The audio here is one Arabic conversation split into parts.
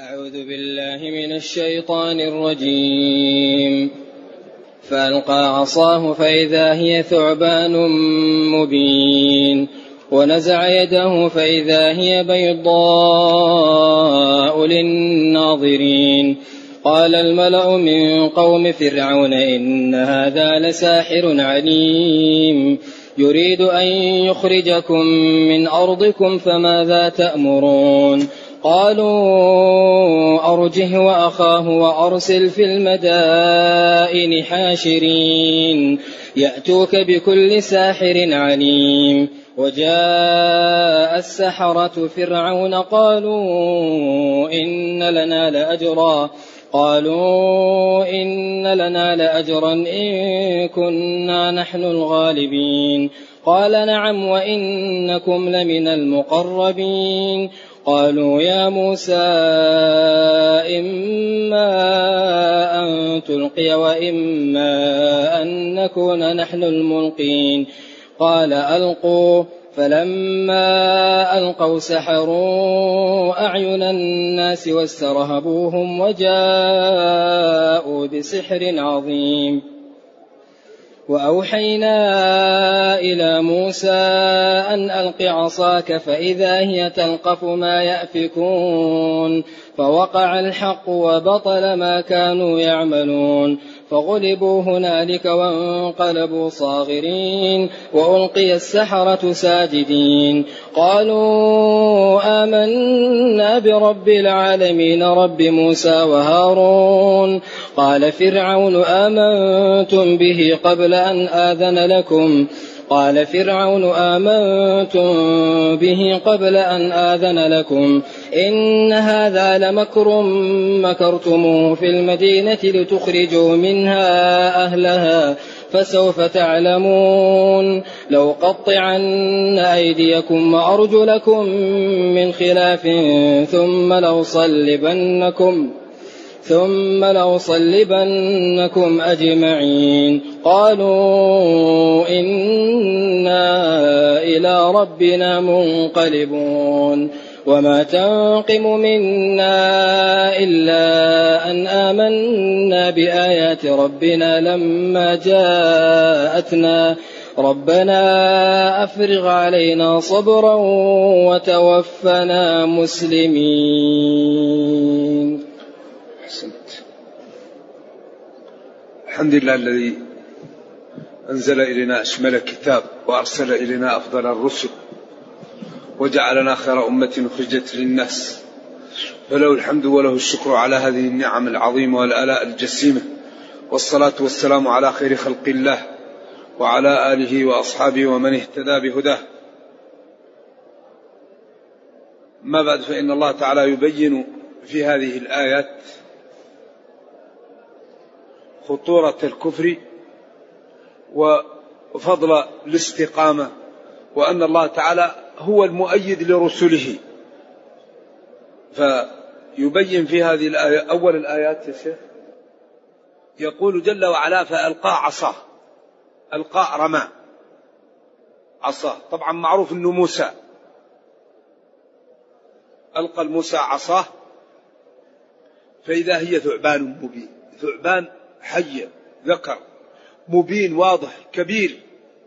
أعوذ بالله من الشيطان الرجيم. فألقى عصاه فإذا هي ثعبان مبين ونزع يده فإذا هي بيضاء للناظرين. قال الملأ من قوم فرعون إن هذا لساحر عليم يريد أن يخرجكم من أرضكم فماذا تأمرون؟ قالوا أرجه وأخاه وأرسل في المدائن حاشرين يأتوك بكل ساحر عليم. وجاء السحرة فرعون قالوا إن لنا لأجرا إن كنا نحن الغالبين. قال نعم وإنكم لمن المقربين. قالوا يا موسى إما أن تلقي وإما أن نكون نحن الملقين. قال ألقوا. فلما ألقوا سحروا أعين الناس واسترهبوهم وجاءوا بسحر عظيم. وأوحينا إلى موسى أن ألق عصاك فإذا هي تلقف ما يأفكون فوقع الحق وبطل ما كانوا يعملون. فغلبوا هنالك وانقلبوا صاغرين وألقي السحرة ساجدين. قالوا آمنا برب العالمين رب موسى وهارون. قال فرعون آمنتم به قبل أن آذن لكم إن هذا لمكر مكرتموه في المدينة لتخرجوا منها أهلها فسوف تعلمون. لو قطعن أيديكم وأرجلكم من خلاف ثم لأصلبنكم أجمعين. قالوا إنا إلى ربنا منقلبون. وما تنقم منا إلا أن آمنا بآيات ربنا لما جاءتنا ربنا أفرغ علينا صبرا وتوفنا مسلمين. الحمد لله الذي أنزل إلينا أشمل كتاب وأرسل إلينا أفضل الرسل وجعلنا خير أمة أخرجت للناس، فله الحمد وله الشكر على هذه النعم العظيمة والآلاء الجسيمة، والصلاة والسلام على خير خلق الله وعلى آله وأصحابه ومن اهتدى بهداه. ما بعد، فإن الله تعالى يبين في هذه الآيات خطورة الكفر وفضل الاستقامة، وأن الله تعالى هو المؤيد لرسله. فيبين في هذه الآية أول الآيات يا شيخ يقول جل وعلا فألقى عصاه. ألقى رمى عصاه، طبعا معروف أنه موسى. ألقى الموسى عصاه فإذا هي ثعبان مبين. ثعبان حي ذكر مبين واضح كبير.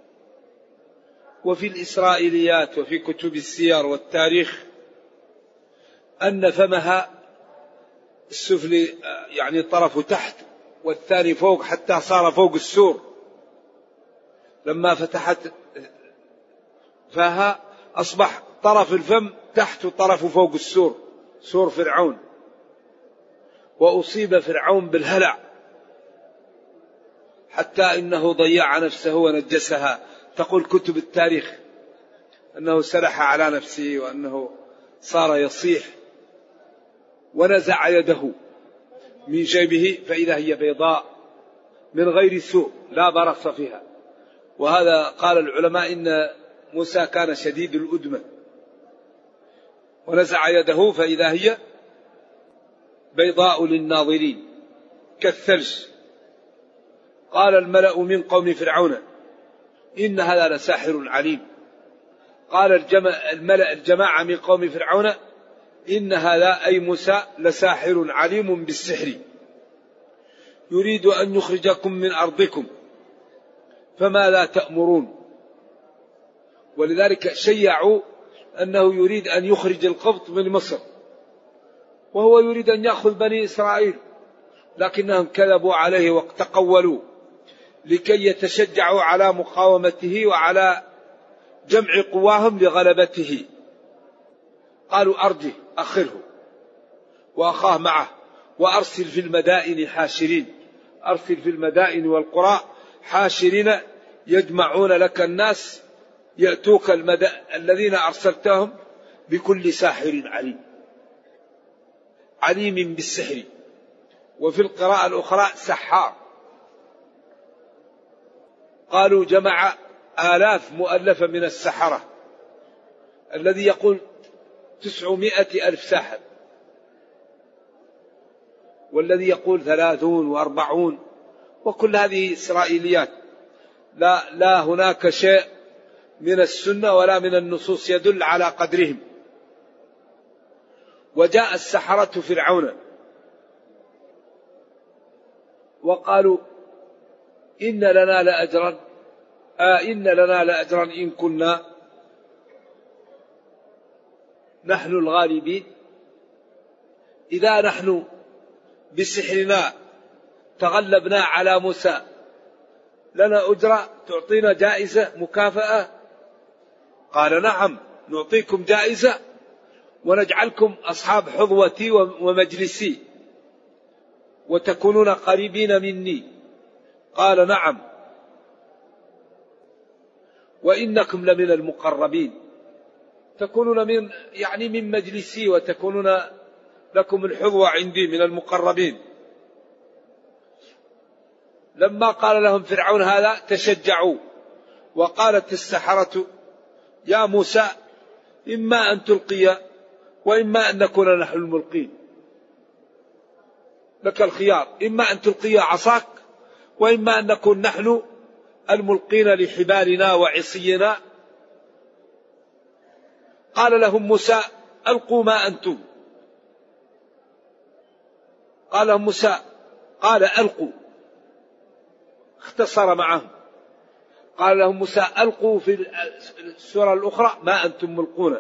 وفي الإسرائيليات وفي كتب السير والتاريخ أن فمها السفلي يعني طرفه تحت والثاني فوق حتى صار فوق السور. لما فتحت فها أصبح طرف الفم تحت وطرفه فوق السور، سور فرعون. وأصيب فرعون بالهلع حتى إنه ضيع نفسه ونجسها. تقول كتب التاريخ أنه سلح على نفسه وأنه صار يصيح. ونزع يده من جيبه فإذا هي بيضاء من غير سوء لا برص فيها. وهذا قال العلماء إن موسى كان شديد الأدمة. ونزع يده فإذا هي بيضاء للناظرين كالثلج. قال الملأ من قوم فرعون إن هذا لساحر عليم. قال الملأ الجماعة من قوم فرعون إن هذا أي موسى لساحر عليم بالسحر يريد أن يخرجكم من أرضكم فماذا تأمرون. ولذلك شيعوا أنه يريد أن يخرج القبط من مصر، وهو يريد أن يأخذ بني إسرائيل، لكنهم كذبوا عليه وتقولوا لكي يتشجعوا على مقاومته وعلى جمع قواهم لغلبته. قالوا أرجه، أخره وأخاه معه، وأرسل في المدائن حاشرين، أرسل في المدائن والقرى حاشرين يجمعون لك الناس يأتوك الذين أرسلتهم بكل ساحر عليم، عليم بالسحر. وفي القراءة الأخرى سحار. قالوا جمع آلاف مؤلفة من السحرة، الذي يقول 900,000 ساحر، والذي يقول 30 و40، وكل هذه إسرائيليات، لا هناك شيء من السنة ولا من النصوص يدل على قدرهم. وجاء السحرة فرعون وقالوا إن لنا لأجرا إن كنا نحن الغالبين. إذا نحن بسحرنا تغلبنا على موسى لنا أجرة، تعطينا جائزة مكافأة؟ قال نعم، نعطيكم جائزة ونجعلكم أصحاب حظوتي ومجلسي وتكونون قريبين مني. قال نعم، وإنكم لمن المقربين، تكونون من مجلسي وتكونون لكم الحظوة عندي من المقربين. لما قال لهم فرعون هذا تشجعوا، وقالت السحرة يا موسى إما أن تلقي وإما أن نكون نحن الملقين، لك الخيار، إما أن تلقي عصاك وإما أن نكون نحن الملقين لحبالنا وعصينا. قال لهم موسى ألقوا ما أنتم. قال لهم موسى قال ألقوا، اختصر معهم. قال لهم موسى ألقوا في السورة الأخرى ما أنتم ملقون،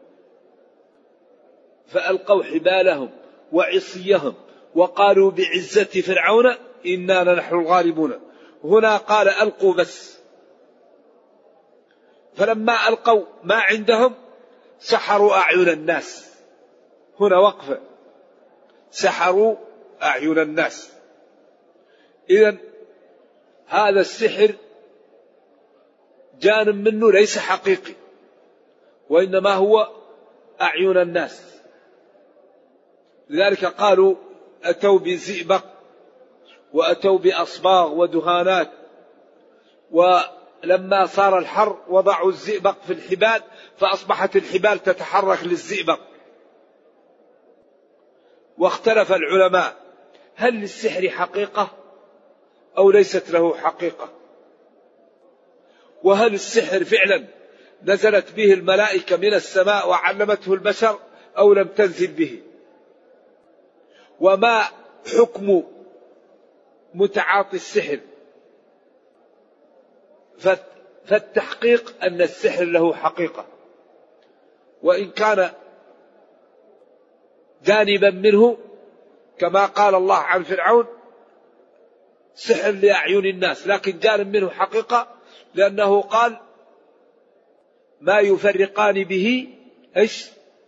فألقوا حبالهم وعصيهم وقالوا بعزة فرعون إنا لنحن الغالبون. هنا قال ألقوا بس، فلما ألقوا ما عندهم سحروا أعين الناس. هنا وقفة، سحروا أعين الناس. إذن هذا السحر جانب منه ليس حقيقي، وإنما هو أعين الناس. لذلك قالوا أتوا بزئبق وأتوا بأصباغ ودهانات، ولما صار الحر وضعوا الزئبق في الحبال فأصبحت الحبال تتحرك للزئبق. واختلف العلماء هل للسحر حقيقة أو ليست له حقيقة، وهل السحر فعلا نزلت به الملائكة من السماء وعلمته البشر أو لم تنزل به، وما حكم متعاطي السحر. فالتحقيق أن السحر له حقيقة، وإن كان جانبا منه كما قال الله عن فرعون سحر لأعين الناس، لكن جانب منه حقيقة، لأنه قال ما يفرقان به إيش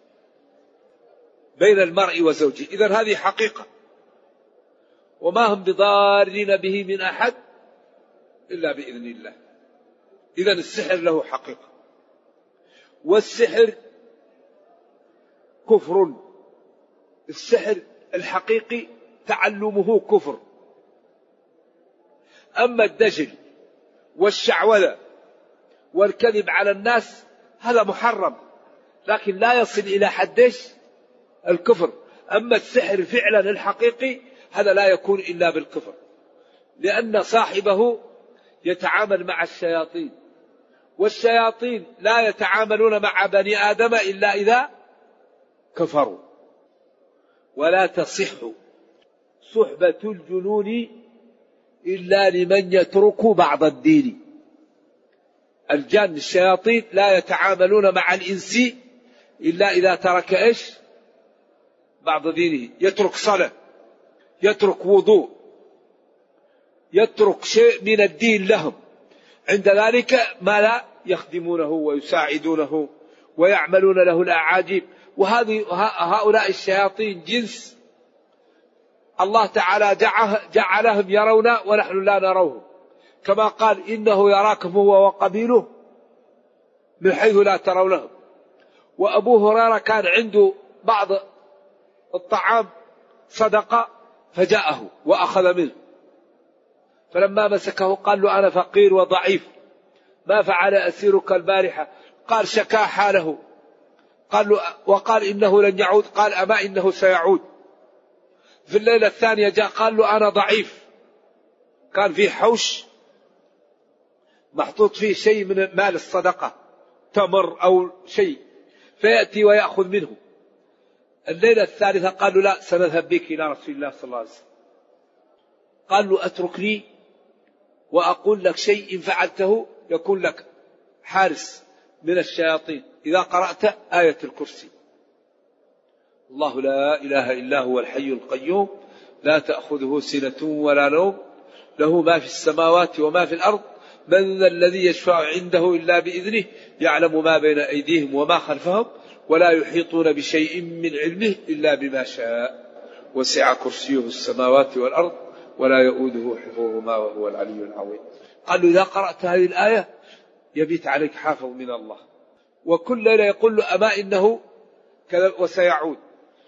بين المرء وزوجه. إذن هذه حقيقة، وما هم بضارين به من أحد إلا بإذن الله. إذن السحر له حقيقة، والسحر كفر. السحر الحقيقي تعلمه كفر. أما الدجل والشعوذة والكذب على الناس هذا محرم، لكن لا يصل إلى حدش الكفر. أما السحر فعلا الحقيقي هذا لا يكون إلا بالكفر، لأن صاحبه يتعامل مع الشياطين، والشياطين لا يتعاملون مع بني آدم إلا إذا كفروا. ولا تصح صحبة الجنون إلا لمن يترك بعض الدين. الجن الشياطين لا يتعاملون مع الإنس إلا إذا ترك إيش؟ بعض دينه، يترك صلاة، يترك وضوء، يترك شيء من الدين لهم، عند ذلك ما لا يخدمونه ويساعدونه ويعملون له الأعاجيب. هؤلاء الشياطين جنس الله تعالى جعلهم يرونا ونحن لا نروهم، كما قال إنه يراكم هو وقبيله من حيث لا ترونهم. وأبو هريرة كان عنده بعض الطعام صدقة فجاءه وأخذ منه، فلما مسكه قال له أنا فقير وضعيف، ما فعل أسيرك البارحة؟ قال شكا حاله، قال له وقال إنه لن يعود، قال أما إنه سيعود. في الليلة الثانية جاء قال له أنا ضعيف، كان في حوش محطوط فيه شيء من مال الصدقة، تمر أو شيء، فيأتي ويأخذ منه. الليلة الثالثة قال له لا، سنذهب بك إلى رسول الله صلى الله عليه وسلم. قال له أتركني وأقول لك شيء إن فعلته يكون لك حارس من الشياطين إذا قرأت آية الكرسي. الله لا إله إلا هو الحي القيوم لا تأخذه سنة ولا نوم له ما في السماوات وما في الأرض من ذا الذي يشفع عنده إلا بإذنه يعلم ما بين أيديهم وما خلفهم ولا يحيطون بشيء من علمه إلا بما شاء وسع كرسيه السماوات والأرض ولا يؤوده حفظهما وهو العلي العظيم. قال له إذا قرأت هذه الآية يبيت عليك حافظ من الله. وكل ليلة يقول له أما إنه كذا وسيعود.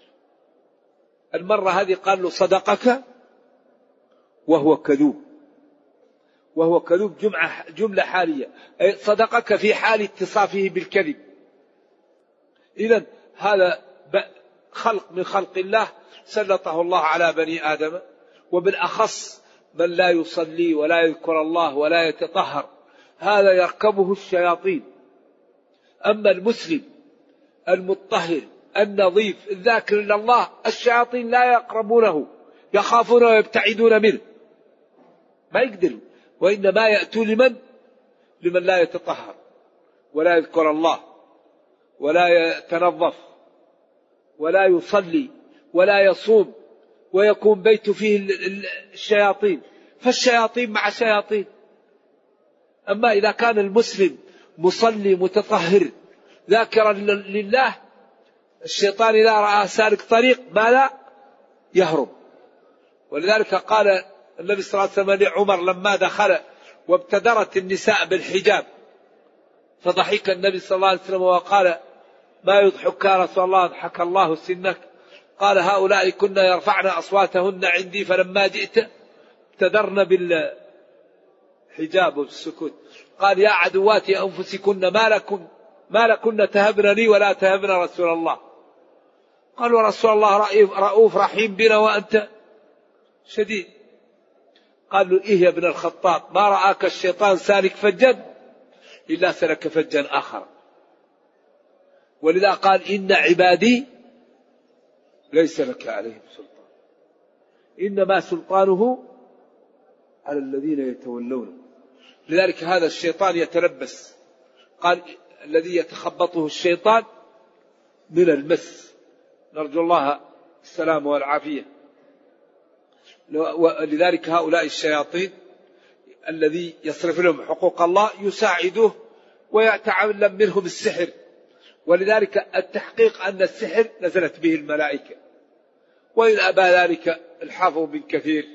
المرة هذه قال له صدقك وهو كذوب، وهو كذوب جملة حالية، أي صدقك في حال اتصافه بالكذب. إذن هذا خلق من خلق الله سلطه الله على بني آدم، وبالأخص من لا يصلي ولا يذكر الله ولا يتطهر، هذا يركبه الشياطين. أما المسلم المطهر النظيف الذاكر لله الشياطين لا يقربونه، يخافون ويبتعدون منه، ما يقدروا، وإنما يأتوا لمن لا يتطهر ولا يذكر الله ولا يتنظف ولا يصلي ولا يصوم ويكون بيت فيه الشياطين، فالشياطين مع شياطين. أما إذا كان المسلم مصلي متطهر ذاكرا لله، الشيطان إذا رأى سالك طريق ما لا يهرب. ولذلك قال النبي صلى الله عليه وسلم لعمر لما دخل وابتدرت النساء بالحجاب، فضحك النبي صلى الله عليه وسلم وقال ما يضحك يا رسول الله؟ ضحك الله سنك. قال هؤلاء كنا يرفعن أصواتهن عندي فلما جئت ابتدرن بالحجاب والسكوت. قال يا عدوات أنفسكن ما لكن تهبنني ولا تهبن رسول الله. قالوا رسول الله رؤوف رحيم بنا وأنت شديد. قال له إيه يا ابن الخطاب، ما رآك الشيطان سالك فجا إلا سلك فجا آخر. ولذا قال إن عبادي ليس لك عليهم سلطان إنما سلطانه على الذين يتولونه. لذلك هذا الشيطان يتلبس، قال الذي يتخبطه الشيطان من المس، نرجو الله السلام والعافية. ولذلك هؤلاء الشياطين الذي يصرف لهم حقوق الله يساعدوه ويتعلم منهم السحر. ولذلك التحقيق أن السحر نزلت به الملائكة، وإن أبى ذلك الحافظ بن كثير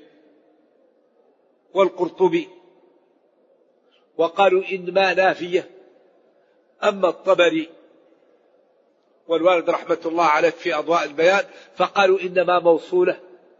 والقرطبي وقالوا إنما نافية. أما الطبري والوالد رحمة الله عليه في أضواء البيان فقالوا إنما موصولة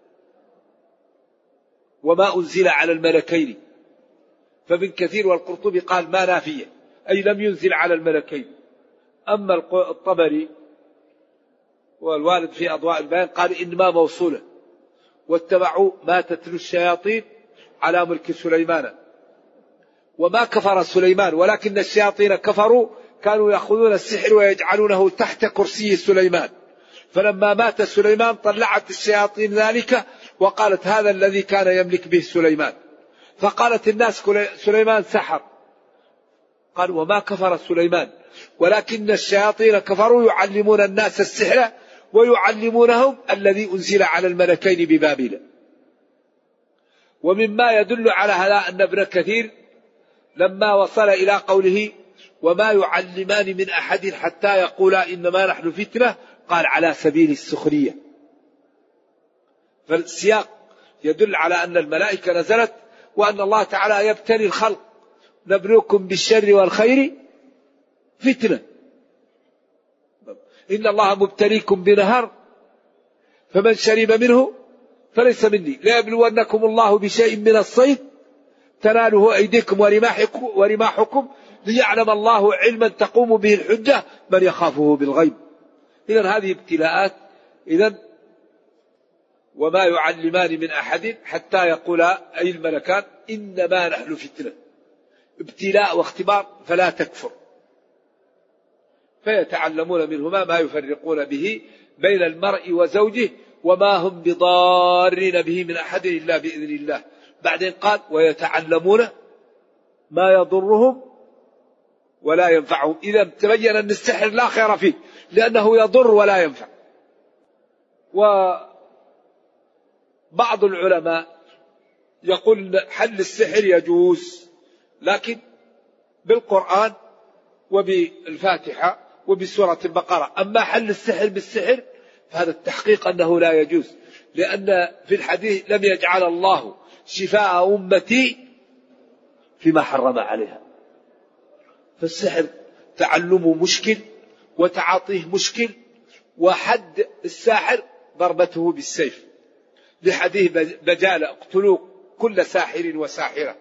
وما أنزل على الملكين. فابن كثير والقرطبي قال ما نافية أي لم ينزل على الملكين. أما الطبري والوالد في أضواء البيان قال إنما موصولة، واتبعوا ما تتلو الشياطين على ملك سليمان. وما كفر سليمان ولكن الشياطين كفروا، كانوا يأخذون السحر ويجعلونه تحت كرسي سليمان، فلما مات سليمان طلعت الشياطين ذلك وقالت هذا الذي كان يملك به سليمان. فقالت الناس سليمان سحر. قال وما كفر سليمان ولكن الشياطين كفروا يعلمون الناس السحر ويعلمونهم الذي أنزل على الملكين ببابل. ومما يدل على هذا أن ابن كثير لما وصل إلى قوله وما يعلمان من أحد حتى يقولا إنما نحن فتنة قال على سبيل السخرية. فالسياق يدل على أن الملائكة نزلت وأن الله تعالى يبتلي الخلق نبلوكم بالشر والخير فتنة. إن الله مبتليكم بنهر فمن شرب منه فليس مني ليبلونكم الله بشيء من الصيد تناله أيديكم ورماحكم ليعلم الله علما تقوم به الحجة من يخافه بالغيب. إذن هذه ابتلاءات. إذن وما يعلمان من أحد حتى يقولا أي الملكان إنما نحن فتنة، ابتلاء واختبار فلا تكفر. فيتعلمون منهما ما يفرقون به بين المرء وزوجه وما هم بضارين به من أحد إلا بإذن الله. بعدين قال ويتعلمون ما يضرهم ولا ينفعهم. إذا تبين أن السحر لا خير فيه لأنه يضر ولا ينفع. وبعض العلماء يقول حل السحر يجوز لكن بالقرآن وبالفاتحة وبسورة البقرة. أما حل السحر بالسحر فهذا التحقيق أنه لا يجوز، لأن في الحديث لم يجعل الله شفاء أمتي فيما حرم عليها. فالسحر تعلمه مشكل وتعاطيه مشكل، وحد الساحر ضربته بالسيف لحديث بجالة اقتلوا كل ساحر وساحرة.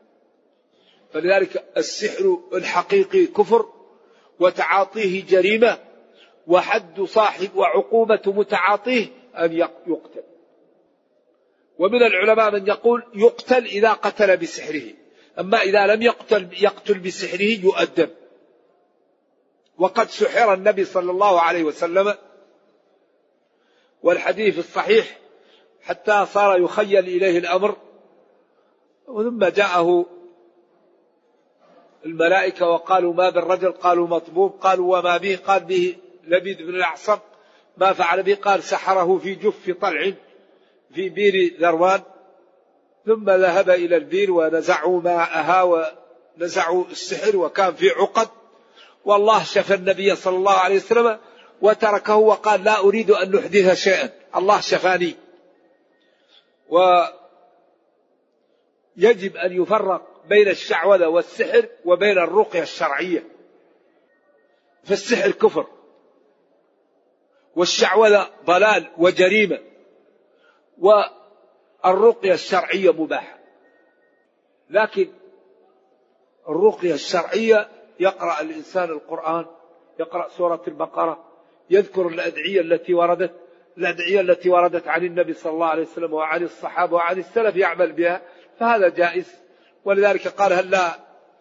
فلذلك السحر الحقيقي كفر وتعاطيه جريمة، وحد صاحب وعقوبة متعاطيه أن يقتل. ومن العلماء من يقول يقتل إذا قتل بسحره، أما إذا لم يقتل بسحره يؤدب. وقد سحر النبي صلى الله عليه وسلم، والحديث الصحيح حتى صار يخيل إليه الأمر، ثم جاءه الملائكة وقالوا ما بالرجل؟ قالوا مطبوب. قالوا وما به؟ قال به لبيد بن الأعصم. ما فعل به؟ قال سحره في جف طلع في بير ذروان. ثم ذهب إلى البير ونزعوا ماءها ونزعوا السحر وكان في عقد، والله شفى النبي صلى الله عليه وسلم وتركه وقال لا أريد أن نحدث شيئا، الله شفاني. ويجب أن يفرق بين الشعوذة والسحر وبين الرقية الشرعية. فالسحر كفر والشعوذة ضلال وجريمة، والرقية الشرعية مباحة. لكن الرقية الشرعية يقرأ الإنسان القرآن، يقرأ سورة البقرة، يذكر الأدعية التي وردت عن النبي صلى الله عليه وسلم وعن الصحابة وعن السلف يعمل بها، فهذا جائز. ولذلك قال هلا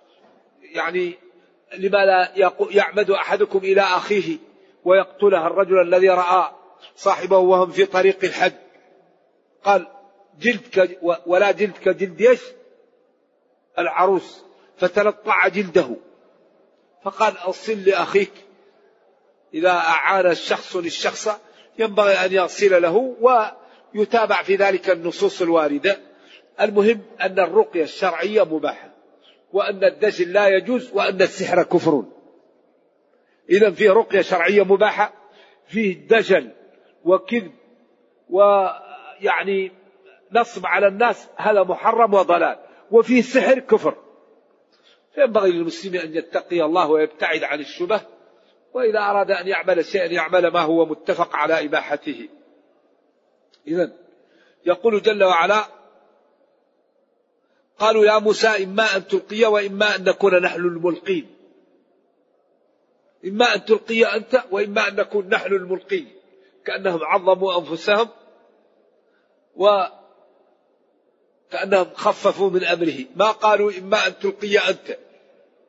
لما لا يعمد أحدكم إلى أخيه ويقتله الرجل الذي رأى صاحبه وهم في طريق الحج، قال جلدك ولا جلدك جلد العروس، فتلطع جلده. فقال أصل لأخيك، إذا أعان الشخص للشخص ينبغي أن يصل له ويتابع في ذلك النصوص الواردة. المهم أن الرقية الشرعية مباحة، وأن الدجل لا يجوز، وأن السحر كفر. إذن فيه رقية شرعية مباحة، فيه دجل وكذب نصب على الناس، هذا محرم وضلال، وفيه سحر كفر. فينبغي للمسلم أن يتقي الله ويبتعد عن الشبه، وإذا أراد أن يعمل شيئا يعمل ما هو متفق على إباحته. إذن يقول جل وعلا قالوا يا موسى إما أن تلقي وإما أن نكون نحن الملقين. إما أن تلقي أنت وإما أن نكون نحن الملقين، كأنهم عظموا أنفسهم وكأنهم خففوا من أمره. ما قالوا إما أن تلقي أنت،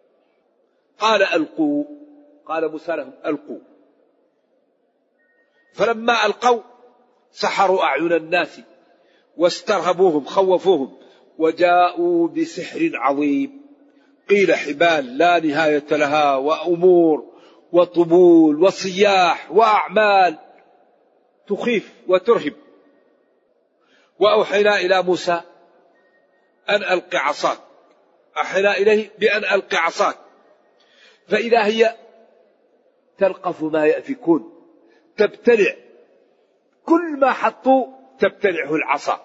قال ألقوا، قال موسى لهم ألقوا. فلما ألقوا سحروا أعين الناس واسترهبوهم خوفوهم وجاءوا بسحر عظيم. قيل حبال لا نهاية لها وأمور وطبول وصياح وأعمال تخيف وترهب. وأوحينا إلى موسى أن ألق عصاك، أوحينا إليه بأن ألق عصاك فإذا هي تلقف ما يأفكون، تبتلع كل ما حطوا تبتلعه العصا،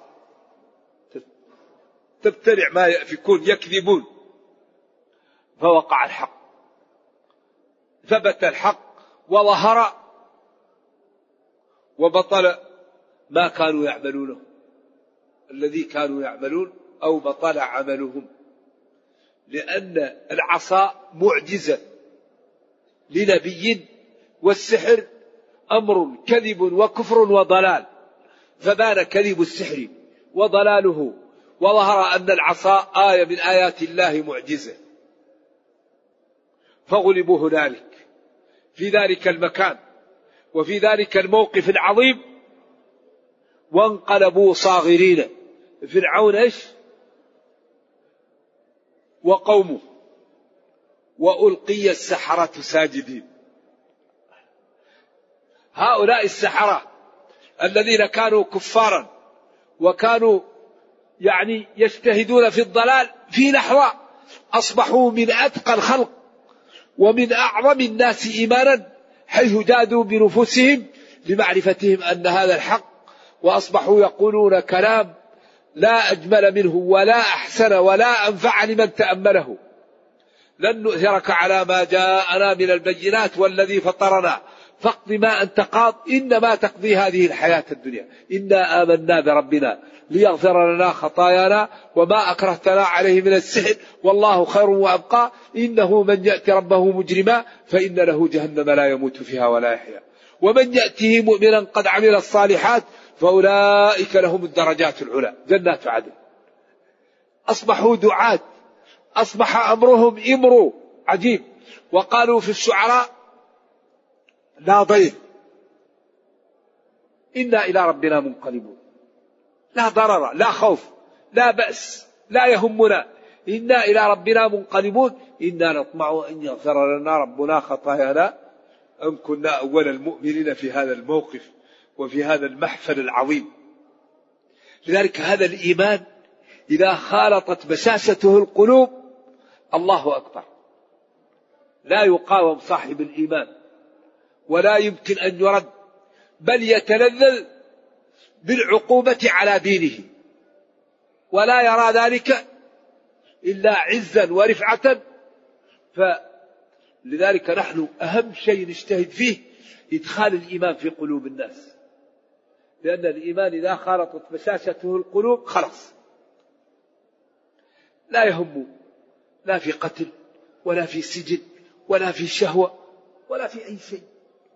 تبتلع ما يأفكون يكذبون. فوقع الحق، ثبت الحق وظهر وبطل ما كانوا يعملونه، الذي كانوا يعملون أو بطل عملهم، لأن العصا معجزة لنبي، والسحر أمر كذب وكفر وضلال، فبان كذب السحر وضلاله، وظهر أن العصا آية من آيات الله معجزة. فغلبوا هنالك في ذلك المكان وفي ذلك الموقف العظيم وانقلبوا صاغرين. فرعون ايش؟ وقومه وألقي السحرة ساجدين. هؤلاء السحرة الذين كانوا كفارا وكانوا يجتهدون في الضلال في لحظة أصبحوا من أتقى الخلق ومن أعظم الناس إيمانا، حيث جادوا بنفوسهم لمعرفتهم أن هذا الحق، وأصبحوا يقولون كلام لا أجمل منه ولا أحسن ولا أنفع لمن تأمله. لن نؤثرك على ما جاءنا من البينات والذي فطرنا فاقض ما أنت قاض إنما تقضي هذه الحياة الدنيا إنا آمنا بربنا ليغفر لنا خطايانا وما أكرهتنا عليه من السحر والله خير وأبقى إنه من يأتي ربه مجرما فإن له جهنم لا يموت فيها ولا يحيا ومن يأته مؤمنا قد عمل الصالحات فأولئك لهم الدرجات العلى جنات عدن. أصبحوا دعاة، أصبح أمرهم إمر عجيب. وقالوا في الشعراء لا ضير إنا إلى ربنا منقلبون، لا ضرر لا خوف لا بأس لا يهمنا، إنا إلى ربنا منقلبون إنا نطمع أن يغفر لنا ربنا خطايانا أن كنا أول المؤمنين في هذا الموقف وفي هذا المحفل العظيم. لذلك هذا الإيمان إذا خالطت بشاشته القلوب الله أكبر، لا يقاوم صاحب الإيمان ولا يمكن أن يرد، بل يتلذذ بالعقوبة على دينه ولا يرى ذلك إلا عزا ورفعة. فلذلك نحن أهم شيء نجتهد فيه إدخال الإيمان في قلوب الناس، لأن الإيمان إذا خالطت بشاشته القلوب خلاص لا يهم لا في قتل ولا في سجن ولا في شهوة ولا في أي شيء.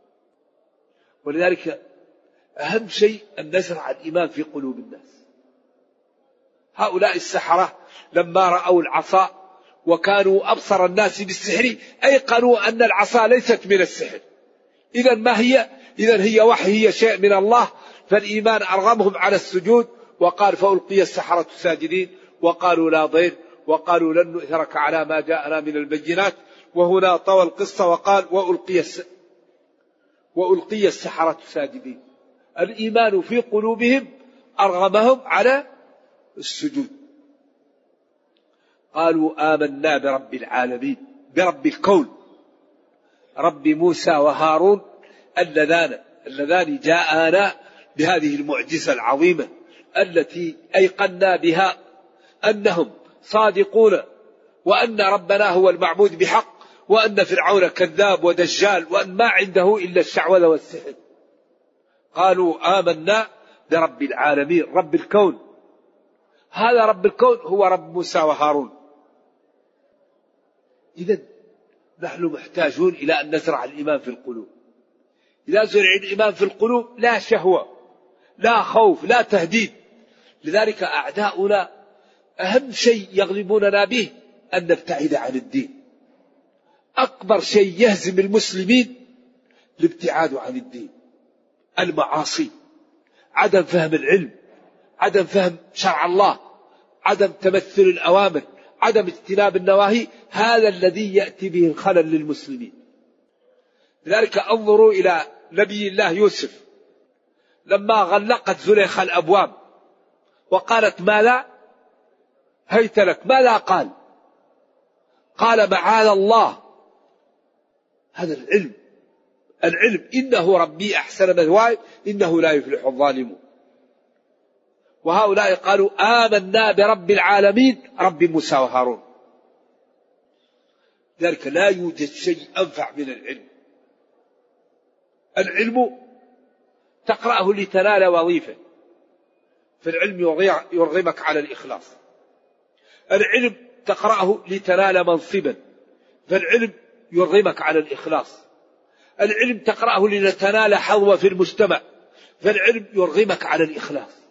ولذلك أهم شيء أن نزرع الإيمان في قلوب الناس. هؤلاء السحرة لما رأوا العصا وكانوا أبصر الناس بالسحر أيقنوا أن العصا ليست من السحر. إذا ما هي؟ إذا هي وحي، هي شيء من الله. فالإيمان أرغمهم على السجود، وقال فألقي السحرة ساجدين وقالوا لا ضير وقالوا لن نؤثرك على ما جاءنا من البينات. وهنا طوى القصة وقال وألقي السحرة ساجدين. الإيمان في قلوبهم أرغمهم على السجود. قالوا آمنا برب العالمين، برب الكون، رب موسى وهارون اللذان جاءنا بهذه المعجزة العظيمة التي أيقنا بها أنهم صادقون وأن ربنا هو المعبود بحق وأن فرعون كذاب ودجال وأن ما عنده إلا الشعوذة والسحر. قالوا آمنا برب العالمين، رب الكون. هذا رب الكون هو رب موسى وهارون. إذن نحن محتاجون إلى أن نزرع الإيمان في القلوب. إذا زرع الإيمان في القلوب لا شهوة لا خوف لا تهديد. لذلك أعداؤنا أهم شيء يغلبوننا به أن نبتعد عن الدين. أكبر شيء يهزم المسلمين الابتعاد عن الدين. المعاصي، عدم فهم العلم، عدم فهم شرع الله، عدم تمثل الأوامر، عدم اجتناب النواهي، هذا الذي يأتي به الخلل للمسلمين. لذلك انظروا إلى نبي الله يوسف لما غلقت زليخة الأبواب وقالت ماذا هيت لك، ماذا قال؟ قال معاذ الله. هذا العلم إنه ربي أحسن مثواي إنه لا يفلح الظالمون. وهؤلاء قالوا آمنا برب العالمين رب موسى وهارون. لذلك لا يوجد شيء أنفع من العلم. العلم تقرأه لتنال وظيفة، فالعلم يرغمك على الإخلاص. العلم تقرأه لتنال منصبا، فالعلم يرغمك على الإخلاص. العلم تقرأه لتنال حظوة في المجتمع، فالعلم يرغمك على الإخلاص.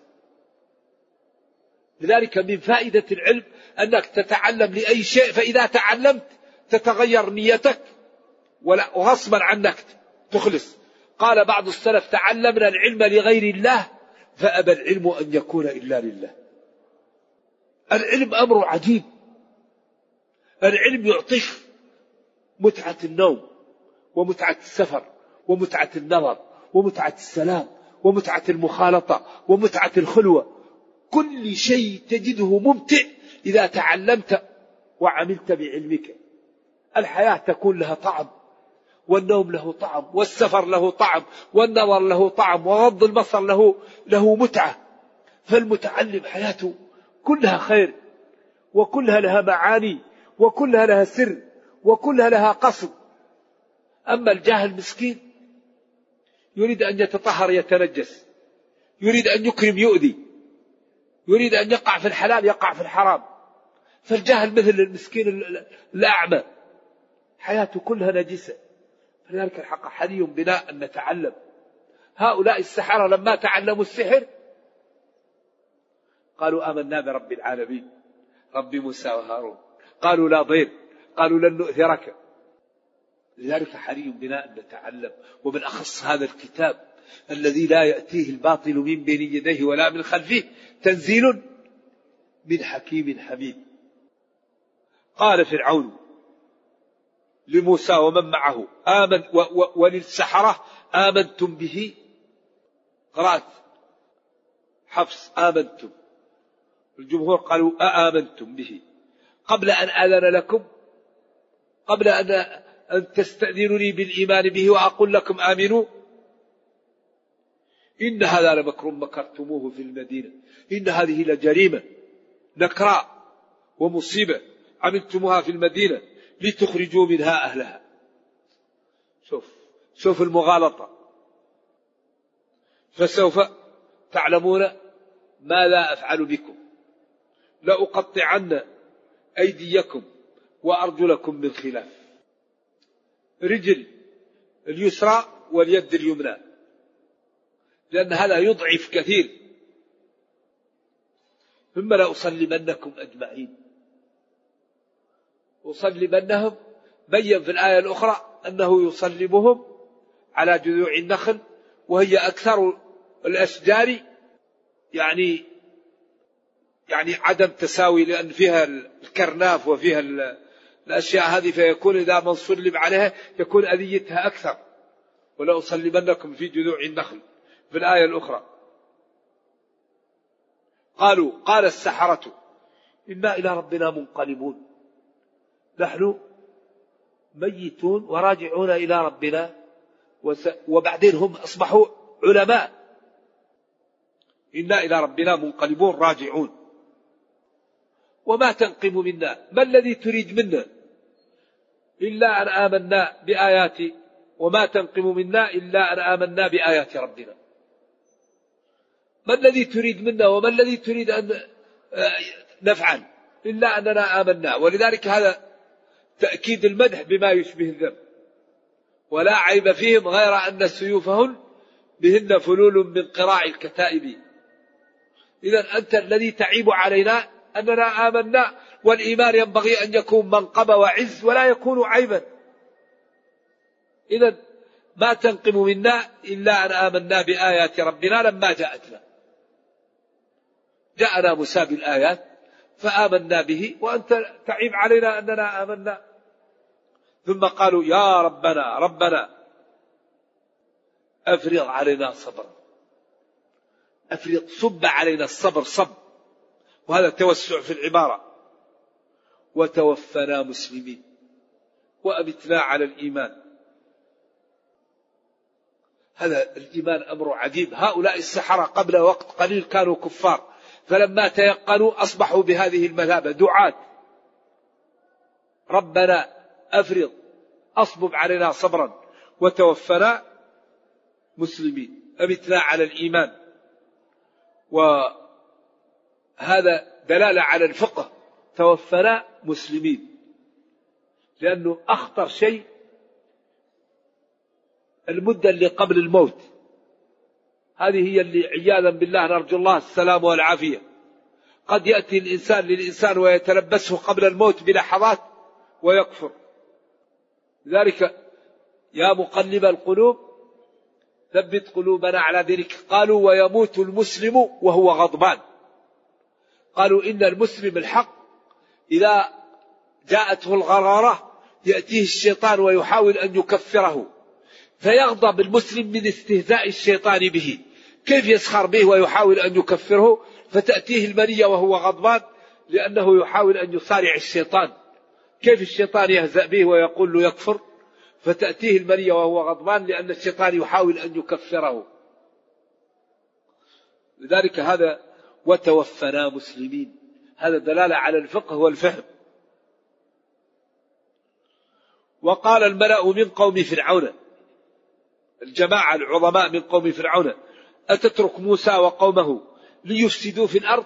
لذلك من فائدة العلم أنك تتعلم لأي شيء، فإذا تعلمت تتغير نيتك وغصبا عنك تخلص. قال بعض السلف تعلمنا العلم لغير الله فأبى العلم أن يكون إلا لله. العلم أمر عجيب. العلم يعطيك متعة النوم ومتعة السفر ومتعة النظر ومتعة السلام ومتعة المخالطة ومتعة الخلوة. كل شيء تجده ممتع إذا تعلمت وعملت بعلمك. الحياة تكون لها طعم، والنوم له طعم، والسفر له طعم، والنظر له طعم، وغض البصر له متعة. فالمتعلم حياته كلها خير، وكلها لها معاني، وكلها لها سر، وكلها لها قصد. أما الجاهل مسكين يريد أن يتطهر يتنجس، يريد أن يكرم يؤذي، يريد أن يقع في الحلال يقع في الحرام. فالجاهل مثل المسكين الأعمى، حياته كلها نجسة. فلذلك الحق حري بنا أن نتعلم. هؤلاء السحرة لما تعلموا السحر قالوا آمنا برب العالمين رب موسى وهارون. قالوا لا ضير، قالوا لن نؤثرك. لذلك حري بنا أن نتعلم، ومن أخص هذا الكتاب الذي لا يأتيه الباطل من بين يديه ولا من خلفه، تنزيل من حكيم حميد. قال فرعون لموسى ومن معه آمن وللسحرة آمنتم به. قرأت حفص آمنتم، الجمهور قالوا آمنتم به قبل أن آذن لكم، قبل أن تستأذنوني بالإيمان به وأقول لكم آمنوا. إن هذا لمكر مكرتموه في المدينة، إن هذه لجريمة نكراء ومصيبة عملتموها في المدينة لتخرجوا منها أهلها. شوف المغالطة. فسوف تعلمون ماذا أفعل بكم، لأقطعن أيديكم وأرجلكم من خلاف. رجل اليسرى واليد اليمنى، لأن هذا يضعف كثير. ثم لأصلبنكم أجمعين. أصلبنهم بين في الآية الأخرى أنه يصلبهم على جذوع النخل، وهي أكثر الأشجار يعني عدم تساوي، لأن فيها الكرناف وفيها الأشياء هذه، فيكون إذا من صلب عليها يكون أذيتها أكثر. ولأصلبنكم في جذوع النخل في الآية الأخرى. قال السحرة إنا إلى ربنا منقلبون، نحن ميتون وراجعون إلى ربنا. وبعدين هم أصبحوا علماء. إنا إلى ربنا منقلبون راجعون. وما تنقم منا، ما الذي تريد منا إلا أن آمنا بآيات، وما تنقم منا إلا أن آمنا بآيات ربنا. ما الذي تريد منا وما الذي تريد أن نفعل إلا أننا آمنا. ولذلك هذا تأكيد المدح بما يشبه الذم. ولا عيب فيهم غير أن سيوفهن بهن فلول من قراع الكتائب. إذا أنت الذي تعيب علينا أننا آمنا، والإيمان ينبغي أن يكون منقبة وعز ولا يكون عيبا. إذا ما تنقم منا إلا أن آمنا بآيات ربنا لما جاءتنا. جاءنا موسى بالآيات فآمنا به وأنت تعيب علينا أننا آمنا. ثم قالوا يا ربنا أفرغ علينا صبرا. أفرغ، صب علينا الصبر، صب، وهذا توسع في العبارة. وتوفنا مسلمين وأمتنا على الإيمان. هذا الإيمان أمر عجيب. هؤلاء السحرة قبل وقت قليل كانوا كفار، فلما تيقنوا أصبحوا بهذه المثابة دعاة. ربنا أفرغ، أصبب علينا صبرا، وتوفنا مسلمين، أمتنا على الإيمان. وهذا دلالة على الفقه، توفنا مسلمين، لأنه أخطر شيء المدة اللي قبل الموت. هذه هي اللي عياذا بالله نرجو الله السلام والعافية. قد يأتي الإنسان للإنسان ويتلبسه قبل الموت بلحظات ويكفر. لذلك يا مقلب القلوب ثبت قلوبنا على دينك. قالوا ويموت المسلم وهو غضبان. قالوا إن المسلم الحق إذا جاءته الغرارة يأتيه الشيطان ويحاول أن يكفره، فيغضب المسلم من استهزاء الشيطان به. كيف يسخر به ويحاول أن يكفره؟ فتأتيه المنية وهو غضبان لأنه يحاول أن يصارع الشيطان. كيف الشيطان يهزأ به ويقول له يكفر؟ فتأتيه المنية وهو غضبان لأن الشيطان يحاول أن يكفره. لذلك هذا وتوفنا مسلمين، هذا دلالة على الفقه والفهم. وقال الملأ من قوم فرعون، الجماعة العظماء من قوم فرعون، أتترك موسى وقومه ليفسدوا في الأرض؟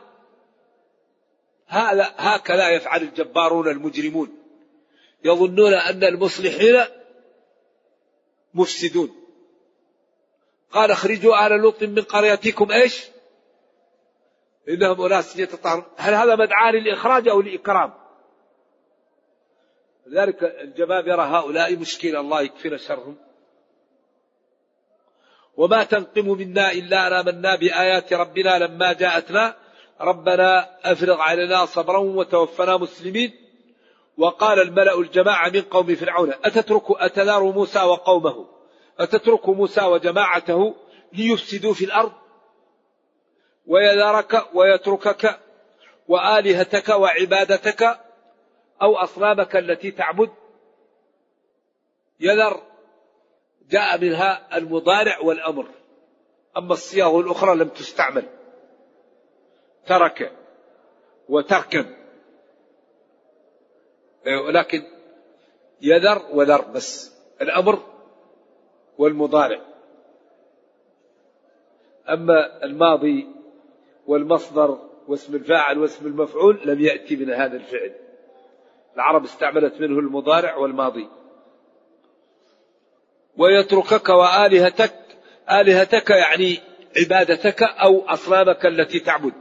هكذا يفعل الجبارون المجرمون، يظنون أن المصلحين مفسدون. قال اخرجوا آل لوط من قريتكم ايش؟ إنهم أناس يتطهرون. هل هذا مدعاة للإخراج أو الإكرام؟ لذلك الجبابرة هؤلاء مشكلة، الله يكفينا شرهم. وما تنقم منا إلا أن آمنا بآيات ربنا لما جاءتنا ربنا أفرغ علينا صبرا وتوفنا مسلمين. وقال الملأ الجماعة من قوم فرعون أتذر موسى وقومه، أتترك موسى وجماعته ليفسدوا في الأرض ويذرك ويتركك وآلهتك وعبادتك أو أصنامك التي تعبد. يذر جاء منها المضارع والأمر، أما الصيغ الأخرى لم تستعمل. ترك وتركا، ولكن يذر وذر بس، الأمر والمضارع. أما الماضي والمصدر واسم الفاعل واسم المفعول لم يأتي من هذا الفعل. العرب استعملت منه المضارع والماضي. ويتركك وآلهتك، آلهتك يعني عبادتك أو أصنامك التي تعبد.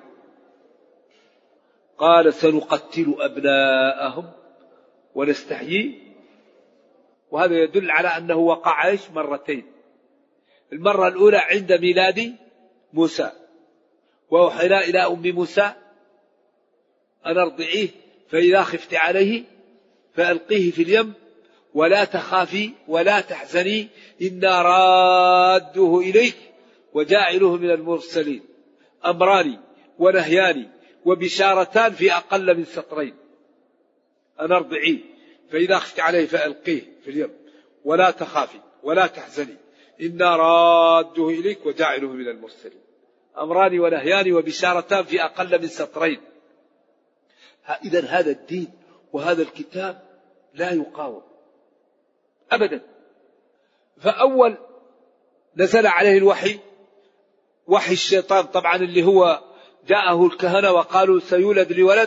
قال سنقتل أبناءهم ونستحيي. وهذا يدل على أنه وقع مرتين. المرة الأولى عند ميلاد موسى، وأوحينا إلى أم موسى أن ارضعيه فإذا خفت عليه فألقيه في اليم ولا تخافي ولا تحزني إنا رادوه إليك وجاعله من المرسلين. أمران ونهيان وبشارتان في أقل من سطرين. أن ارضعيه فإذا خفت عليه فألقيه في اليم ولا تخافي ولا تحزني إنا رادوه إليك وجاعله من المرسلين. أمران ونهيان وبشارتان في أقل من سطرين. إذن هذا الدين وهذا الكتاب لا يقاوم أبدا. فأول نزل عليه الوحي وحي الشيطان طبعا، اللي هو جاءه الكهنة وقالوا سيولد لولد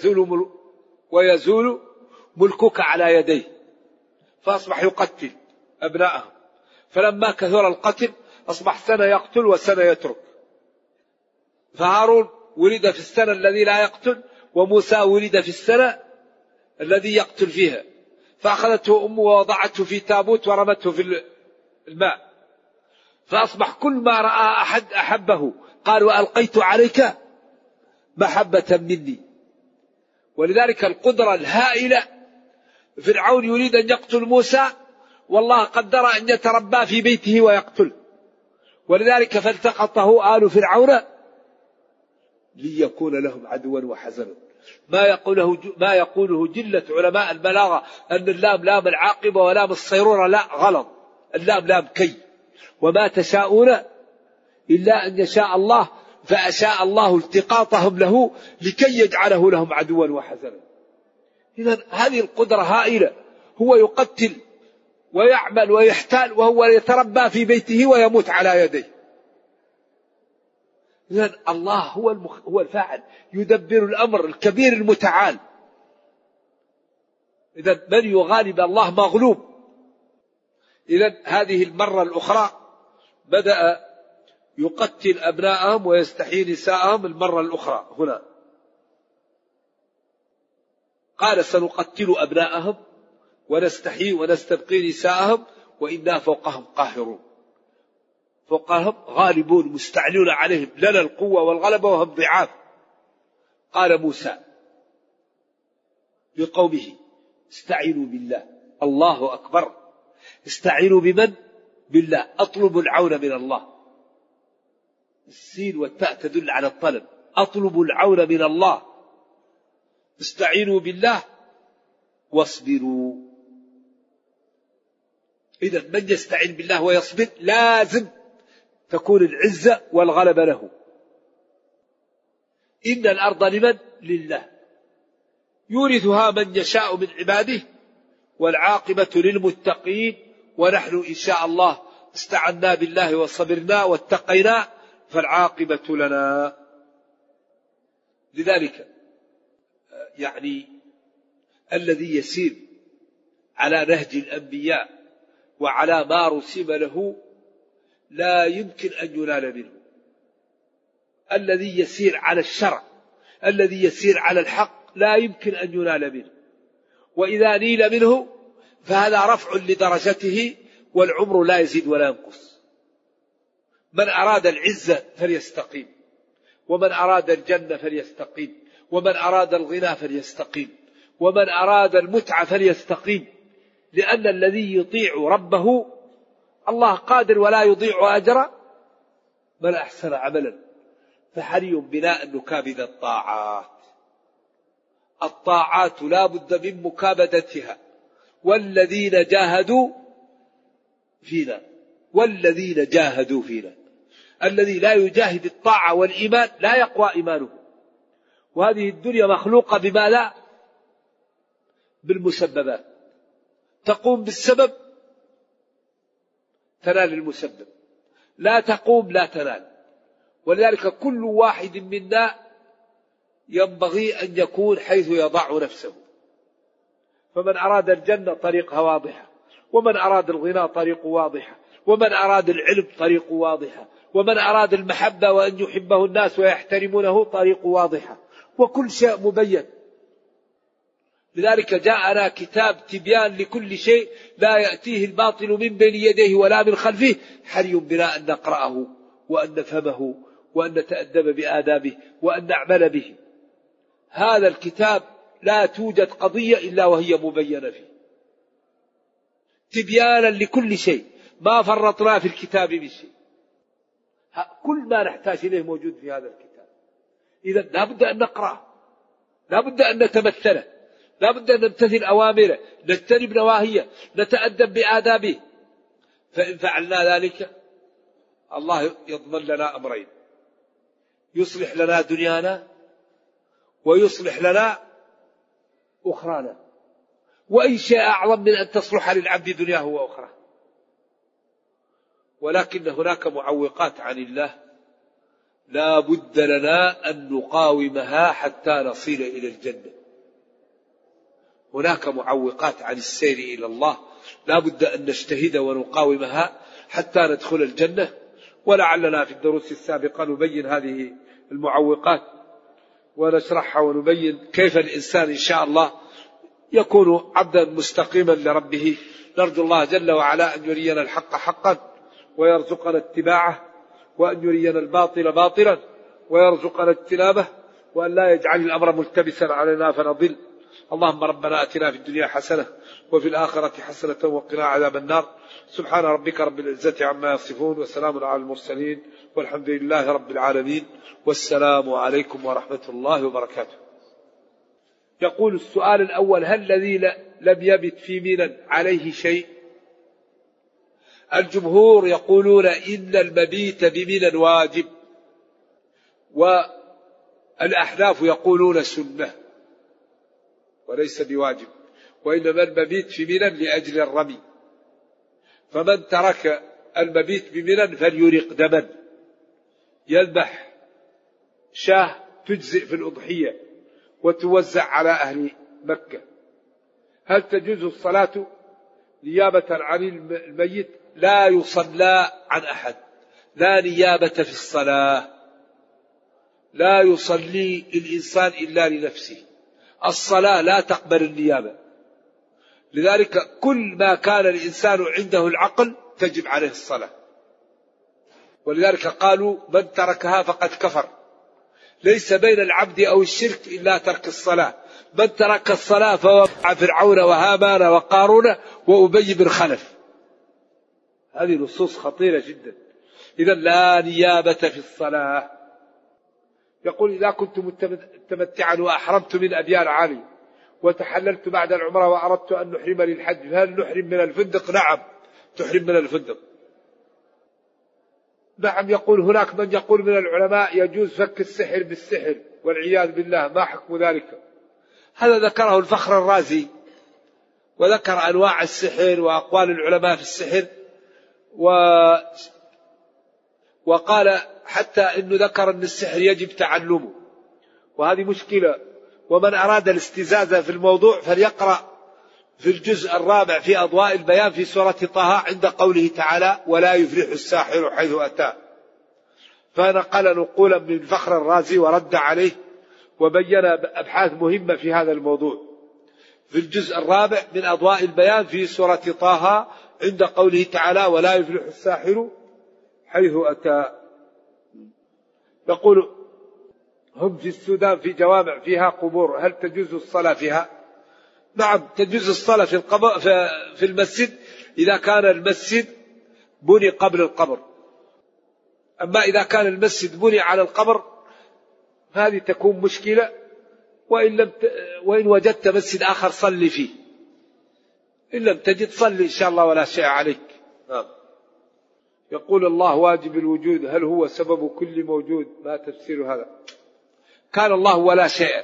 ويزول ملكك على يديه، فأصبح يقتل أبناءه. فلما كثر القتل أصبح سنة يقتل وسنة يترك. فهارون ولد في السنة الذي لا يقتل، وموسى ولد في السنة الذي يقتل فيها. فأخذته أمه ووضعته في تابوت ورمته الماء، فأصبح كل ما رأى أحد أحبه، قال وألقيت عليك محبة مني. ولذلك القدرة الهائلة، فرعون يريد أن يقتل موسى، والله قدر أن يتربى في بيته ويقتل، ولذلك فالتقطه آل فرعون ليكون لهم عدوا وحزنا. ما يقوله جلة علماء البلاغة أن اللام لام العاقبة ولام الصيرورة، لا، غلط، اللام لام كي، وما تشاءون إلا أن يشاء الله، فأشاء الله التقاطهم له لكي يجعله لهم عدوا وحزنا. إذن هذه القدرة هائلة، هو يقتل ويعمل ويحتال وهو يتربى في بيته ويموت على يديه. إذن الله هو الفاعل، يدبر الأمر الكبير المتعال. إذن من يغالب الله مغلوب. إذن هذه المرة الأخرى بدأ يقتل أبناءهم ويستحيي نساءهم. المرة الأخرى هنا قال سنقتل أبناءهم ونستحيي ونستبقي نساءهم وإنا فوقهم قاهرون، فوقهم غالبون مستعلون عليهم، لنا القوة والغلبة وهم ضعاف. قال موسى لقومه استعينوا بالله، الله أكبر، استعينوا بمن؟ بالله، أطلبوا العون من الله. السين والتاء تدل على الطلب، أطلبوا العون من الله، استعينوا بالله واصبروا. إذا من يستعين بالله ويصبر لازم تكون العزة والغلبة له. إن الأرض لمن؟ لله، يورثها من يشاء من عباده والعاقبة للمتقين. ونحن إن شاء الله استعنا بالله وصبرنا واتقينا فالعاقبة لنا. لذلك يعني الذي يسير على نهج الأنبياء وعلى ما رسم له لا يمكن أن ينال منه. الذي يسير على الشرع، الذي يسير على الحق لا يمكن أن ينال منه، وإذا نيل منه فهذا رفع لدرجته، والعمر لا يزيد ولا ينقص. من أراد العزة فليستقيم، ومن أراد الجنة فليستقيم، ومن أراد الغنى فليستقيم، ومن أراد المتعة فليستقيم، لأن الذي يطيع ربه الله قادر ولا يضيع أجر من أحسن عملا. فحري بنا أن نكابد الطاعات. الطاعات لا بد من مكابدتها. والذين جاهدوا فينا، والذين جاهدوا فينا. الذي لا يجاهد الطاعة والإيمان لا يقوى إيمانه. وهذه الدنيا مخلوقة بما لا بالمسببات، تقوم بالسبب تنال المسبب، لا تقوم لا تنال. ولذلك كل واحد منا ينبغي أن يكون حيث يضع نفسه. فمن أراد الجنة طريقها واضحة، ومن أراد الغنى طريق واضحة، ومن أراد العلم طريق واضحة، ومن أراد المحبة وأن يحبه الناس ويحترمونه طريق واضحة، وكل شيء مبين. لذلك جاءنا كتاب تبيان لكل شيء لا يأتيه الباطل من بين يديه ولا من خلفه. حري بنا أن نقرأه وأن نفهمه وأن نتأدب بآدابه وأن نعمل به. هذا الكتاب لا توجد قضية إلا وهي مبينة فيه، تبيانا لكل شيء، ما فرطنا في الكتاب من شيء. كل ما نحتاج إليه موجود في هذا الكتاب. إذا لا بد أن نقرأه، لا بد أن نتمثله، لا بد أن نمتثل أوامره، نجتنب نواهيه، نتأدب بآدابه. فإن فعلنا ذلك الله يضمن لنا أمرين: يصلح لنا دنيانا ويصلح لنا أخرانا. وأي شيء أعظم من أن تصلح للعبد دنياه وأخراه. ولكن هناك معوقات عن الله لا بد لنا أن نقاومها حتى نصل إلى الجنة. هناك معوقات عن السير إلى الله لا بد أن نجتهد ونقاومها حتى ندخل الجنة. ولعلنا في الدروس السابقة نبين هذه المعوقات ونشرحها ونبين كيف الإنسان إن شاء الله يكون عبدا مستقيما لربه نرجو الله جل وعلا أن يرينا الحق حقا ويرزقنا اتباعه، وأن يرينا الباطل باطلا ويرزقنا اجتنابه، وأن لا يجعل الأمر ملتبسا علينا فنضل. اللهم ربنا أتنا في الدنيا حسنة وفي الآخرة حسنة وقنا عذاب النار. سبحان ربك رب العزة عما يصفون وسلام على المرسلين والحمد لله رب العالمين، والسلام عليكم ورحمة الله وبركاته. يقول السؤال الأول: هل الذي لم يبت في منى عليه شيء؟ الجمهور يقولون إن المبيت بمنى واجب، والأحناف يقولون سنة وليس بواجب، وإنما المبيت في منى لأجل الرمي، فمن ترك المبيت بمنى فليرق دما، يذبح شاه تجزئ في الأضحية وتوزع على أهل مكة. هل تجوز الصلاة نيابة عن الميت؟ لا يصلى عن أحد، لا نيابة في الصلاة، لا يصلي الإنسان إلا لنفسه، الصلاة لا تقبل النيابة. لذلك كل ما كان الإنسان عنده العقل تجب عليه الصلاة، ولذلك قالوا من تركها فقد كفر. ليس بين العبد أو الشرك إلا ترك الصلاة. من ترك الصلاة فوقع فرعون وهامان وقارون وأبي بن خلف. هذه نصوص خطيرة جدا. إذا لا نيابة في الصلاة. يقول: إذا كنت متمتعا وأحرمت من أبيار عالي وتحللت بعد العمرة وأردت أن نحرم للحج، هل نحرم من الفندق؟ نعم، تحرم من الفندق. نعم. يقول: هناك من يقول من العلماء يجوز فك السحر بالسحر والعياذ بالله، ما حكم ذلك؟ هذا ذكره الفخر الرازي، وذكر أنواع السحر وأقوال العلماء في السحر، وقال حتى أنه ذكر أن السحر يجب تعلمه، وهذه مشكلة. ومن أراد الاستزادة في الموضوع فليقرأ في الجزء الرابع في أضواء البيان في سورة طه عند قوله تعالى: ولا يفلح الساحر حيث أتى. فنقل نقولا من فخر الرازي ورد عليه وبين أبحاث مهمة في هذا الموضوع في الجزء الرابع من أضواء البيان في سورة طه عند قوله تعالى: ولا يفلح الساحر حيث أتى. يقول: هم في السودان في جوامع فيها قبور، هل تجوز الصلاة فيها؟ نعم، تجوز الصلاة في المسجد إذا كان المسجد بني قبل القبر. أما إذا كان المسجد بني على القبر هذه تكون مشكلة، وإن وجدت مسجد آخر صلي فيه، إن لم تجد صلي إن شاء الله ولا شيء عليك. نعم. يقول: الله واجب الوجود، هل هو سبب كل موجود؟ ما تفسير هذا؟ كان الله ولا شيء،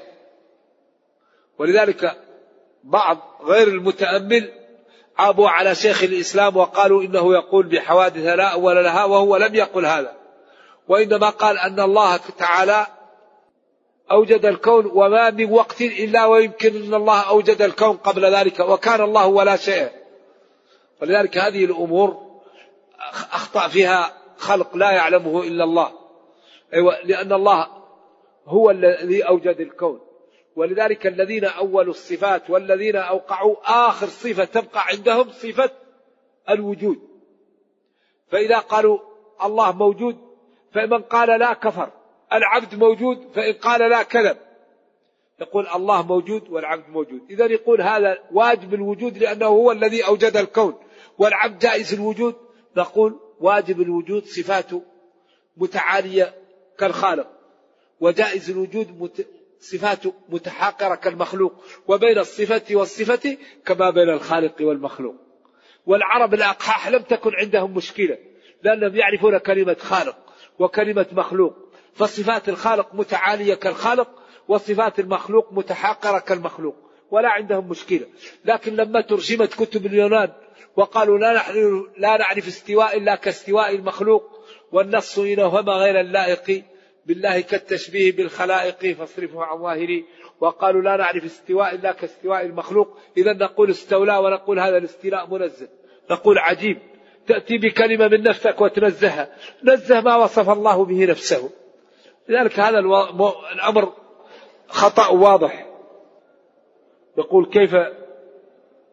ولذلك بعض غير المتأمل عابوا على شيخ الإسلام وقالوا إنه يقول بحوادث لا أول لها، وهو لم يقل هذا، وإنما قال أن الله تعالى أوجد الكون وما من وقت إلا ويمكن أن الله أوجد الكون قبل ذلك، وكان الله ولا شيء. ولذلك هذه الأمور أخطأ فيها خلق لا يعلمه إلا الله. أيوة، لأن الله هو الذي أوجد الكون، ولذلك الذين أولوا الصفات والذين أوقعوا آخر صفة تبقى عندهم صفة الوجود. فإذا قالوا الله موجود فمن قال لا كفر، العبد موجود فإن قال لا كذب. يقول الله موجود والعبد موجود، إذا يقول هذا واجب الوجود لأنه هو الذي أوجد الكون، والعبد جائز الوجود. نقول واجب الوجود صفاته متعالية كالخالق، وجائز الوجود صفاته متحاقرة كالمخلوق، وبين الصفة والصفة كما بين الخالق والمخلوق. والعرب الأقحاح لم تكن عندهم مشكلة، لأنهم يعرفون كلمة خالق وكلمة مخلوق، فصفات الخالق متعالية كالخالق وصفات المخلوق متحاقرة كالمخلوق، ولا عندهم مشكلة. لكن لما ترجمت كتب اليونان وقالوا لا نعرف استواء إلا كاستواء المخلوق، والنص إنهما غير اللائق بالله كالتشبيه بالخلائق فاصرفه عن ظاهري، وقالوا لا نعرف استواء إلا كاستواء المخلوق، إذا نقول استولى ونقول هذا الاستيلاء منزه. نقول عجيب، تأتي بكلمة من نفسك وتنزهها، نزه ما وصف الله به نفسه. لذلك هذا الأمر خطأ واضح. يقول: كيف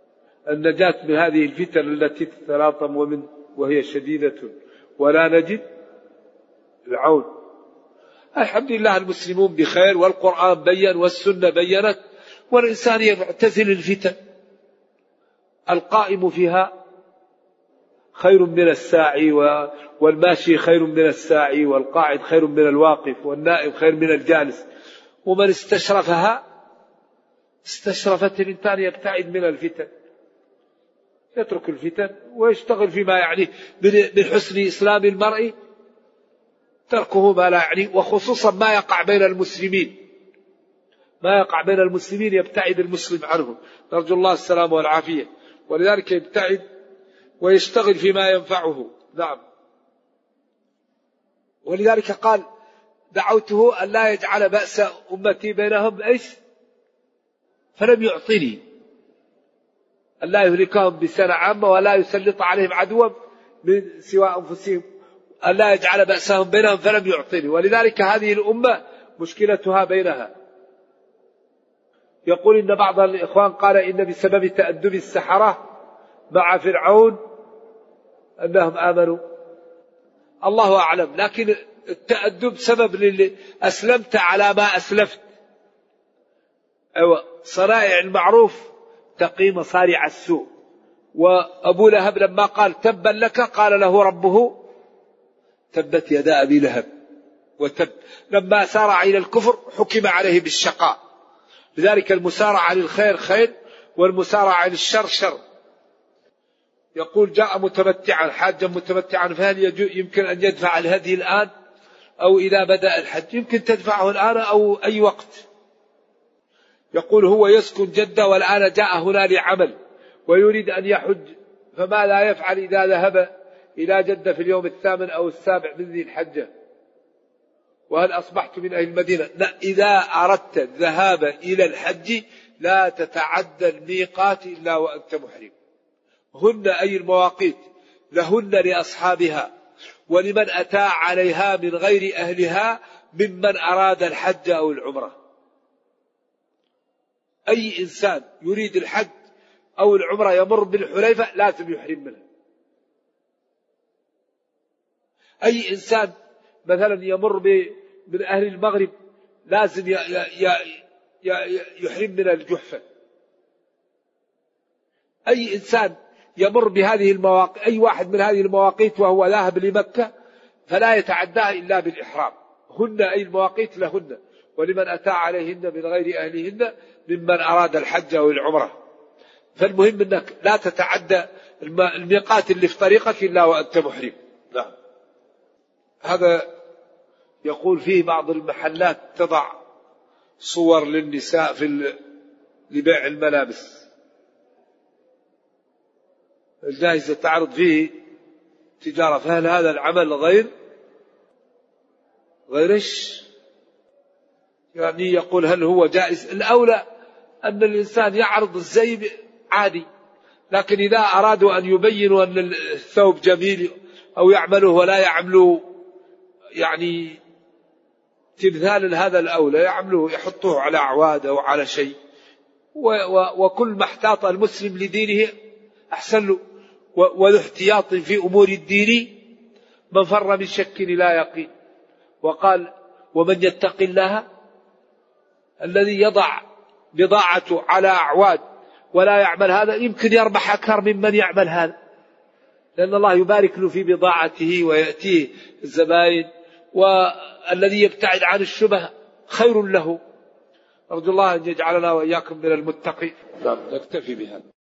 النجاة من هذه الفتن التي تتلاطم وهي شديدة ولا نجد العون. الحمد لله المسلمون بخير، والقرآن بين والسنة بينت، والإنسان يعتزل الفتن. القائم فيها خير من الساعي، والماشي خير من الساعي، والقاعد خير من الواقف، والنائم خير من الجالس. ومن استشرفها استشرفت الإنسان يبتعد من الفتن، يترك الفتن ويشتغل فيما يعنيه. من حسن إسلام المرء تركه ما لا يعنيه، وخصوصا ما يقع بين المسلمين. ما يقع بين المسلمين يبتعد المسلم عنه، نرجو الله السلامة والعافية. ولذلك يبتعد ويشتغل فيما ينفعه. نعم. ولذلك قال دعوته أن لا يجعل بأس أمتي بينهم إيش؟ فلم يعطني، أن لا يهلكهم بسنة عامة ولا يسلط عليهم عدوا من سوى أنفسهم، أن لا يجعل بأسهم بينهم فلم يعطني. ولذلك هذه الأمة مشكلتها بينها. يقول إن بعض الإخوان قال إن بسبب تأدب السحرة مع فرعون أنهم آمنوا. الله أعلم، لكن التأدب سبب أسلمت على ما أسلفت. أيوة، صنائع المعروف تقي مصارع السوء. وأبو لهب لما قال تبا لك قال له ربه تبت يدا أبي لهب وتب. لما سارع إلى الكفر حكم عليه بالشقاء. لذلك المسارعة للخير خير، والمسارعة للشر شر. يقول جاء متمتعا حاجا متمتعا، فهل يمكن أن يدفع الهدي الآن أو إذا بدأ الحج؟ يمكن تدفعه الآن أو أي وقت. يقول هو يسكن جدة والآن جاء هنا لعمل ويريد أن يحج، فما لا يفعل إذا ذهب إلى جدة في اليوم 8 أو 7 من ذي الحجة؟ وهل أصبحت من أهل المدينة؟ لا، إذا أردت الذهاب إلى الحج لا تتعدى الميقات إلا وأنت محرم. هن أي المواقيت لهن لأصحابها ولمن أتى عليها من غير أهلها ممن أراد الحج أو العمرة. أي إنسان يريد الحج أو العمرة يمر بالحليفة لازم يحرم منها. أي إنسان مثلا يمر من أهل المغرب لازم يحرم من الجحفة. أي إنسان يمر بهذه المواقيت، أي واحد من هذه المواقيت وهو ذاهب لمكة فلا يتعداها إلا بالإحرام. هن أي المواقيت لهن ولمن أتى عليهن من غير أهلهن ممن أراد الحج أو العمرة. فالمهم أنك لا تتعدى الميقات اللي في طريقك إلا وأنت محرم. نعم. هذا يقول فيه بعض المحلات تضع صور للنساء لبيع الملابس، الجائزة تعرض فيه تجارة، فهل هذا العمل غير يعني يقول هل هو جائز؟ الأولى أن الإنسان يعرض الزي عادي، لكن إذا أرادوا أن يبينوا أن الثوب جميل أو يعمله ولا يعملوا يعني تمثال هذا الأولى يعملوه يحطوه على أعواد أو على شيء. وكل ما احتاط المسلم لدينه أحسن له، والاحتياط في أمور الدين من فر من شك لا يقين. وقال ومن يتق الله الذي يضع بضاعته على أعواد ولا يعمل هذا يمكن يربح أكثر ممن يعمل هذا، لأن الله يبارك له في بضاعته ويأتيه الزبائن. والذي يبتعد عن الشبه خير له. أرجو الله أن يجعلنا وإياكم من المتقين. نكتفي بهذا.